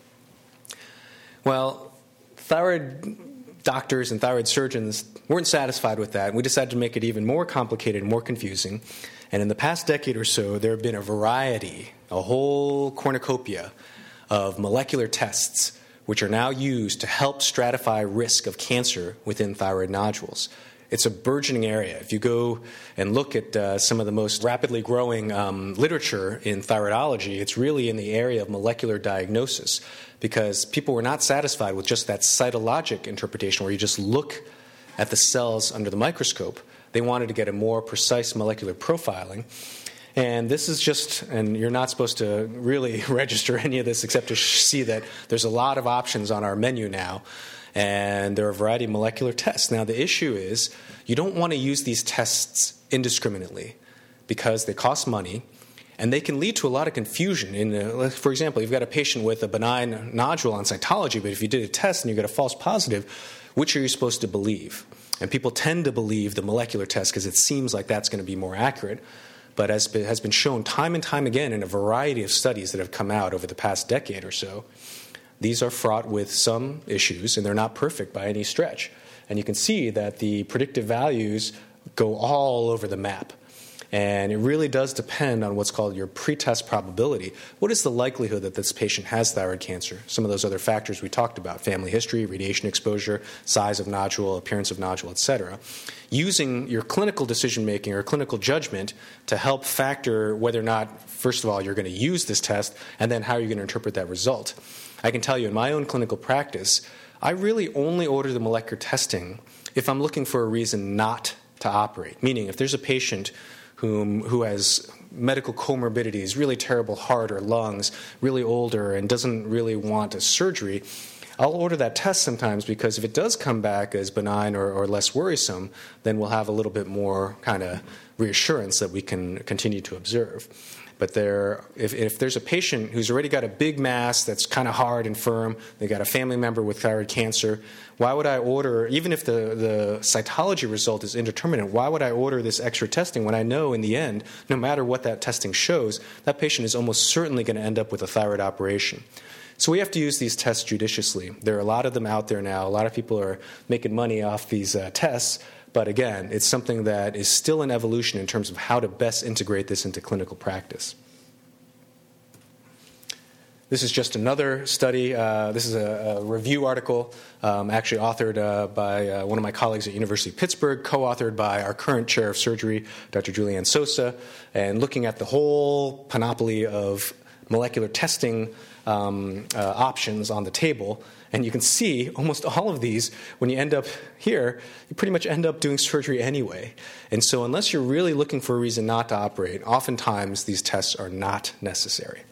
Well, thyroid doctors and thyroid surgeons weren't satisfied with that, and we decided to make it even more complicated and more confusing. And in the past decade or so, there have been a variety, a whole cornucopia of molecular tests which are now used to help stratify risk of cancer within thyroid nodules. It's a burgeoning area. If you go and look at some of the most rapidly growing literature in thyroidology, it's really in the area of molecular diagnosis, because people were not satisfied with just that cytologic interpretation where you just look at the cells under the microscope. They wanted to get a more precise molecular profiling. And this is just, and you're not supposed to really register any of this except to see that there's a lot of options on our menu now. And there are a variety of molecular tests. Now, the issue is you don't want to use these tests indiscriminately because they cost money, and they can lead to a lot of confusion. For example, you've got a patient with a benign nodule on cytology, but if you did a test and you got a false positive, which are you supposed to believe? And people tend to believe the molecular test because it seems like that's going to be more accurate. But as has been shown time and time again in a variety of studies that have come out over the past decade or so, these are fraught with some issues, and they're not perfect by any stretch. And you can see that the predictive values go all over the map. And it really does depend on what's called your pretest probability. What is the likelihood that this patient has thyroid cancer? Some of those other factors we talked about, family history, radiation exposure, size of nodule, appearance of nodule, etc. Using your clinical decision-making or clinical judgment to help factor whether or not, first of all, you're going to use this test, and then how you're going to interpret that result. I can tell you in my own clinical practice, I really only order the molecular testing if I'm looking for a reason not to operate. Meaning, if there's a patient who has medical comorbidities, really terrible heart or lungs, really older, and doesn't really want a surgery, I'll order that test sometimes because if it does come back as benign or less worrisome, then we'll have a little bit more kind of reassurance that we can continue to observe. But if there's a patient who's already got a big mass that's kind of hard and firm, they got a family member with thyroid cancer, why would I order, even if the cytology result is indeterminate, why would I order this extra testing when I know in the end, no matter what that testing shows, that patient is almost certainly going to end up with a thyroid operation? So we have to use these tests judiciously. There are a lot of them out there now. A lot of people are making money off these tests. But again, it's something that is still in evolution in terms of how to best integrate this into clinical practice. This is just another study. This is a review article actually authored by one of my colleagues at University of Pittsburgh, co-authored by our current chair of surgery, Dr. Julianne Sosa, and looking at the whole panoply of molecular testing options on the table. And you can see almost all of these, when you end up here, you pretty much end up doing surgery anyway. And so unless you're really looking for a reason not to operate, oftentimes these tests are not necessary.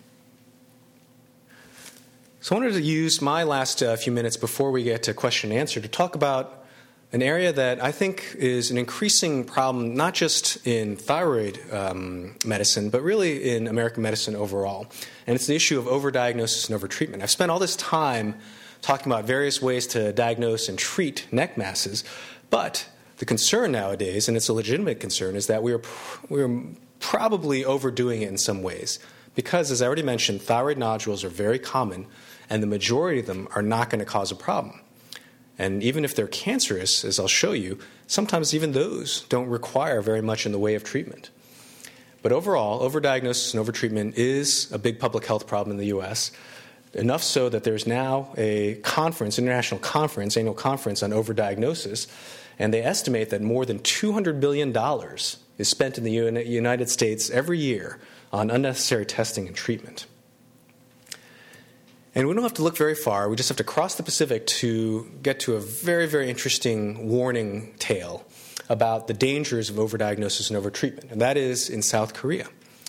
So I wanted to use my last few minutes before we get to question and answer to talk about an area that I think is an increasing problem, not just in thyroid medicine, but really in American medicine overall. And it's the issue of overdiagnosis and overtreatment. I've spent all this time talking about various ways to diagnose and treat neck masses, but the concern nowadays, and it's a legitimate concern, is that we're probably overdoing it in some ways. Because, as I already mentioned, thyroid nodules are very common, and the majority of them are not going to cause a problem. And even if they're cancerous, as I'll show you, sometimes even those don't require very much in the way of treatment. But overall, overdiagnosis and overtreatment is a big public health problem in the U.S., enough so that there's now a conference, international conference, annual conference on overdiagnosis, and they estimate that more than $200 billion is spent in the United States every year on unnecessary testing and treatment. And we don't have to look very far. We just have to cross the Pacific to get to a very, very interesting warning tale. about the dangers of overdiagnosis and overtreatment, and that is in South Korea.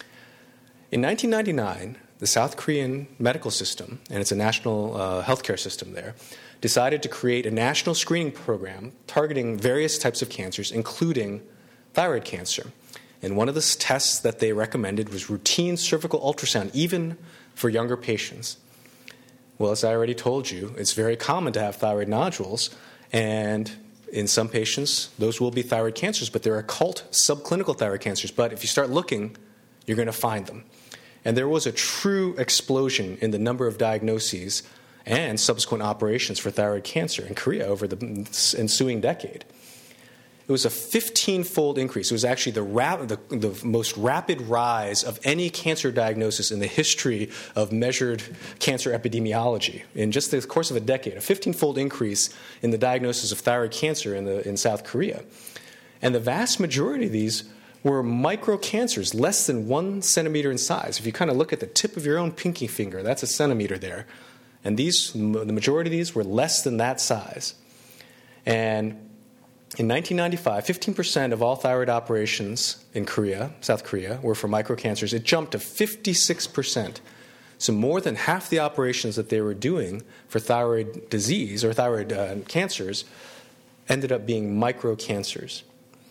In 1999, the South Korean medical system, and it's a national healthcare system there, decided to create a national screening program targeting various types of cancers, including thyroid cancer. And one of the tests that they recommended was routine cervical ultrasound, even for younger patients. Well, as I already told you, it's very common to have thyroid nodules, and in some patients, those will be thyroid cancers, but they're occult subclinical thyroid cancers. But if you start looking, you're going to find them. And there was a true explosion in the number of diagnoses and subsequent operations for thyroid cancer in Korea over the ensuing decade. It was a 15-fold increase. It was actually the most rapid rise of any cancer diagnosis in the history of measured cancer epidemiology. In just the course of a decade, a 15-fold increase in the diagnosis of thyroid cancer in South Korea. And the vast majority of these were microcancers, less than 1 centimeter in size. If you kind of look at the tip of your own pinky finger, that's a centimeter there. And the majority of these were less than that size. And in 1995, 15% of all thyroid operations in South Korea, were for microcancers. It jumped to 56%. So more than half the operations that they were doing for thyroid disease or thyroid cancers ended up being microcancers.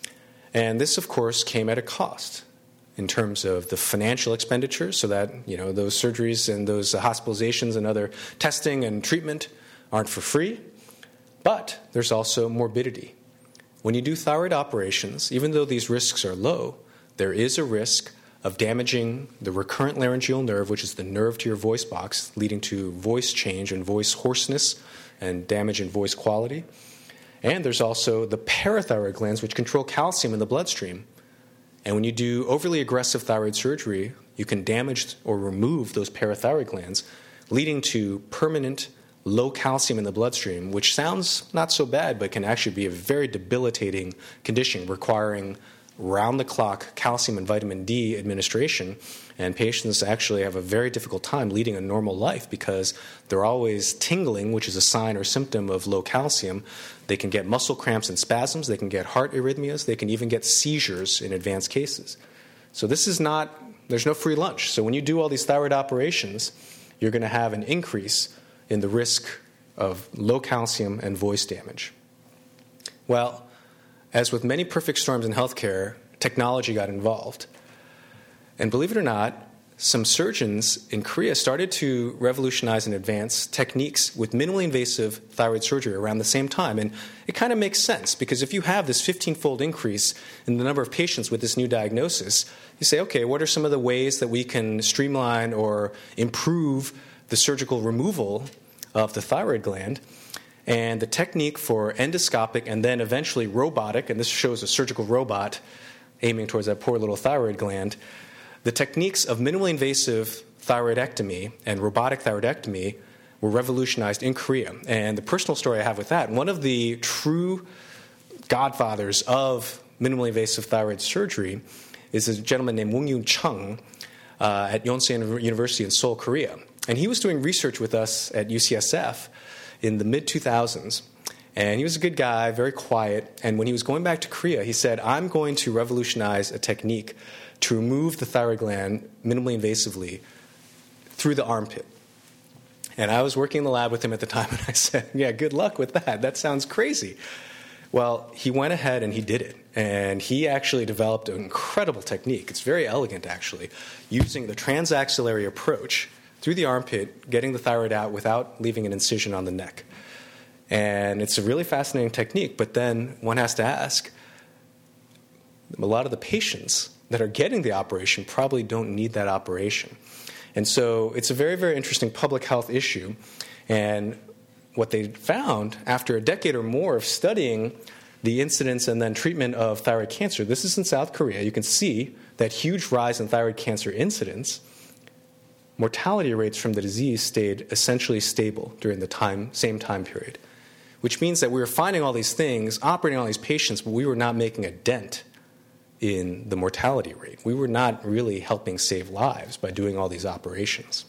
And this, of course, came at a cost in terms of the financial expenditures, so that those surgeries and those hospitalizations and other testing and treatment aren't for free. But there's also morbidity. When you do thyroid operations, even though these risks are low, there is a risk of damaging the recurrent laryngeal nerve, which is the nerve to your voice box, leading to voice change and voice hoarseness and damage in voice quality. And there's also the parathyroid glands, which control calcium in the bloodstream. And when you do overly aggressive thyroid surgery, you can damage or remove those parathyroid glands, leading to permanent low calcium in the bloodstream, which sounds not so bad, but can actually be a very debilitating condition requiring round-the-clock calcium and vitamin D administration. And patients actually have a very difficult time leading a normal life because they're always tingling, which is a sign or symptom of low calcium. They can get muscle cramps and spasms. They can get heart arrhythmias. They can even get seizures in advanced cases. So there's no free lunch. So when you do all these thyroid operations, you're going to have an increase in the risk of low calcium and voice damage. Well, as with many perfect storms in healthcare, technology got involved. And believe it or not, some surgeons in Korea started to revolutionize and advance techniques with minimally invasive thyroid surgery around the same time. And it kind of makes sense, because if you have this 15-fold increase in the number of patients with this new diagnosis, you say, okay, what are some of the ways that we can streamline or improve the surgical removal of the thyroid gland? And the technique for endoscopic and then eventually robotic, and this shows a surgical robot aiming towards that poor little thyroid gland, the techniques of minimally invasive thyroidectomy and robotic thyroidectomy were revolutionized in Korea. And the personal story I have with that, one of the true godfathers of minimally invasive thyroid surgery is a gentleman named Woong-Yoon Chung at Yonsei University in Seoul, Korea. And he was doing research with us at UCSF in the mid-2000s. And he was a good guy, very quiet. And when he was going back to Korea, he said, I'm going to revolutionize a technique to remove the thyroid gland minimally invasively through the armpit. And I was working in the lab with him at the time, and I said, yeah, good luck with that. That sounds crazy. Well, he went ahead and he did it. And he actually developed an incredible technique. It's very elegant, actually, using the transaxillary approach through the armpit, getting the thyroid out without leaving an incision on the neck. And it's a really fascinating technique, but then one has to ask, a lot of the patients that are getting the operation probably don't need that operation. And so it's a very, very interesting public health issue. And what they found after a decade or more of studying the incidence and then treatment of thyroid cancer, this is in South Korea, you can see that huge rise in thyroid cancer incidence. Mortality rates from the disease stayed essentially stable during the same time period, which means that we were finding all these things, operating on all these patients, but we were not making a dent in the mortality rate. We were not really helping save lives by doing all these operations.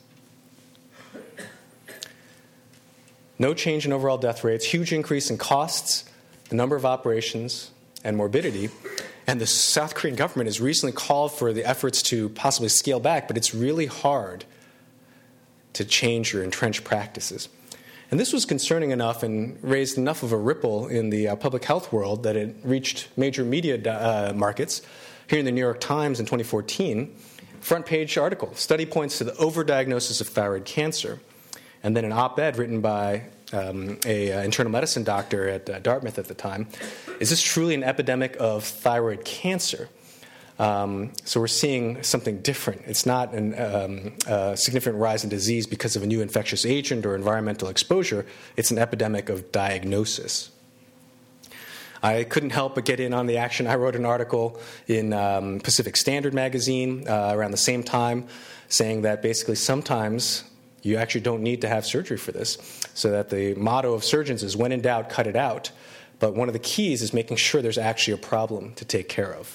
No change in overall death rates, huge increase in costs, the number of operations, and morbidity. And the South Korean government has recently called for the efforts to possibly scale back, but it's really hard to change your entrenched practices. And this was concerning enough and raised enough of a ripple in the public health world that it reached major media markets. Here in the New York Times in 2014, front page article, study points to the overdiagnosis of thyroid cancer. And then an op-ed written by an internal medicine doctor at Dartmouth at the time. Is this truly an epidemic of thyroid cancer? So we're seeing something different. It's not a significant rise in disease because of a new infectious agent or environmental exposure. It's an epidemic of diagnosis. I couldn't help but get in on the action. I wrote an article in Pacific Standard magazine around the same time saying that basically sometimes you actually don't need to have surgery for this. So that the motto of surgeons is, when in doubt, cut it out. But one of the keys is making sure there's actually a problem to take care of.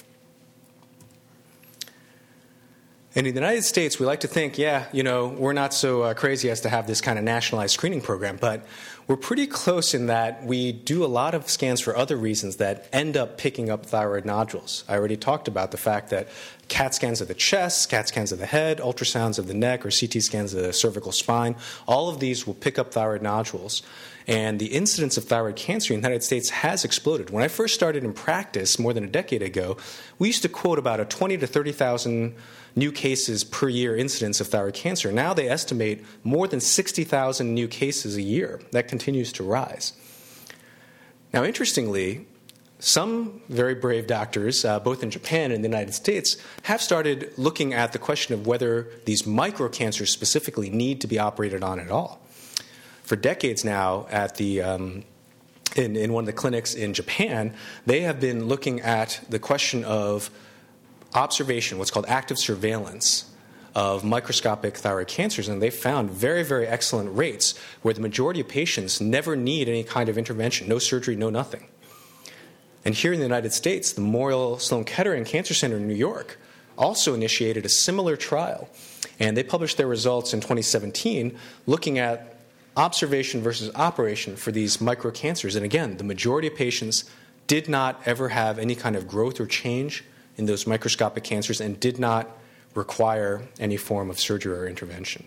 And in the United States, we like to think, we're not so crazy as to have this kind of nationalized screening program, but we're pretty close in that we do a lot of scans for other reasons that end up picking up thyroid nodules. I already talked about the fact that CAT scans of the chest, CAT scans of the head, ultrasounds of the neck, or CT scans of the cervical spine, all of these will pick up thyroid nodules. And the incidence of thyroid cancer in the United States has exploded. When I first started in practice more than a decade ago, we used to quote about a 20 to 30,000 new cases per year incidence of thyroid cancer. Now they estimate more than 60,000 new cases a year. That continues to rise. Now, interestingly, some very brave doctors, both in Japan and the United States, have started looking at the question of whether these microcancers specifically need to be operated on at all. For decades now, at the in one of the clinics in Japan, they have been looking at the question of observation, what's called active surveillance of microscopic thyroid cancers, and they found very, very excellent rates where the majority of patients never need any kind of intervention, no surgery, no nothing. And here in the United States, the Memorial Sloan Kettering Cancer Center in New York also initiated a similar trial, and they published their results in 2017 looking at observation versus operation for these microcancers. And again, the majority of patients did not ever have any kind of growth or change in those microscopic cancers and did not require any form of surgery or intervention.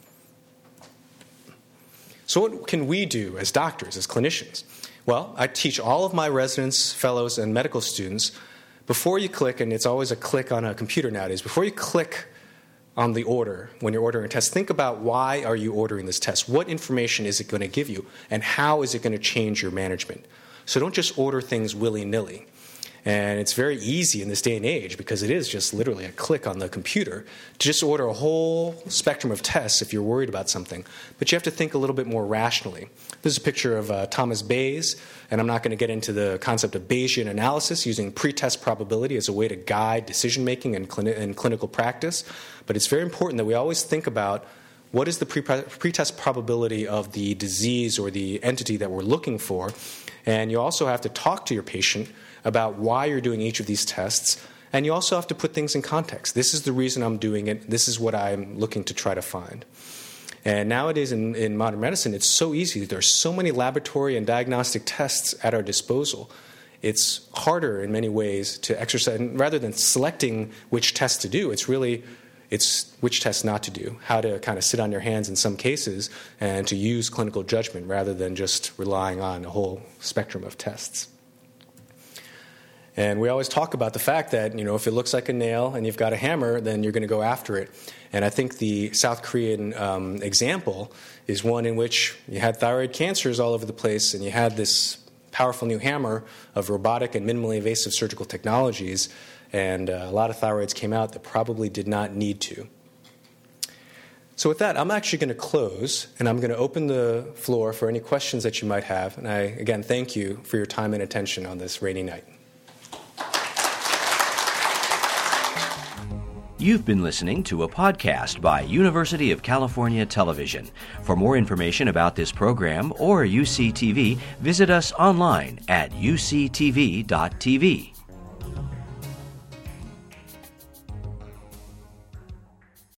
So what can we do as doctors, as clinicians? Well, I teach all of my residents, fellows, and medical students, before you click, and it's always a click on a computer nowadays, before you click on the order when you're ordering a test, think about why are you ordering this test? What information is it going to give you? And how is it going to change your management? So don't just order things willy-nilly. And it's very easy in this day and age, because it is just literally a click on the computer, to just order a whole spectrum of tests if you're worried about something. But you have to think a little bit more rationally. This is a picture of Thomas Bayes, and I'm not going to get into the concept of Bayesian analysis using pretest probability as a way to guide decision-making in clinical practice. But it's very important that we always think about what is the pretest probability of the disease or the entity that we're looking for. And you also have to talk to your patient about why you're doing each of these tests, and you also have to put things in context. This is the reason I'm doing it. This is what I'm looking to try to find. And nowadays in modern medicine, it's so easy. There's so many laboratory and diagnostic tests at our disposal. It's harder in many ways to exercise. And rather than selecting which test to do, it's which test not to do, how to kind of sit on your hands in some cases and to use clinical judgment rather than just relying on a whole spectrum of tests. And we always talk about the fact that, if it looks like a nail and you've got a hammer, then you're going to go after it. And I think the South Korean example is one in which you had thyroid cancers all over the place, and you had this powerful new hammer of robotic and minimally invasive surgical technologies, and a lot of thyroids came out that probably did not need to. So with that, I'm actually going to close, and I'm going to open the floor for any questions that you might have. And I, again, thank you for your time and attention on this rainy night. You've been listening to a podcast by University of California Television. For more information about this program or UCTV, visit us online at uctv.tv.